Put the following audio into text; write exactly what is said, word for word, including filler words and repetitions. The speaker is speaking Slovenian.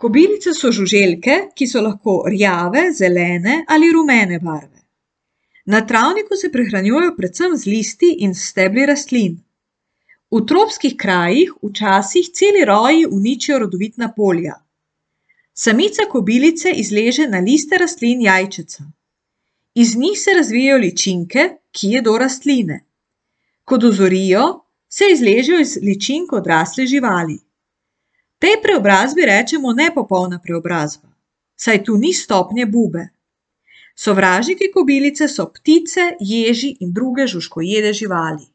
Kobilice so žuželke, ki so lahko rjave, zelene ali rumene barve. Na travniku se prehranjujejo predvsem z listi in stebli rastlin. V tropskih krajih včasih celi roji uničijo rodovitna polja. Samica kobilice izleže na liste rastlin jajčeca. Iz njih se razvijajo ličinke, ki jedo rastline. Ko dozorijo, se izležejo iz ličink odrasle živali. Tej preobrazbi rečemo nepopolna preobrazba, saj tu ni stopnje bube. Sovražniki kobilice so ptice, ježi in druge žužkojede živali.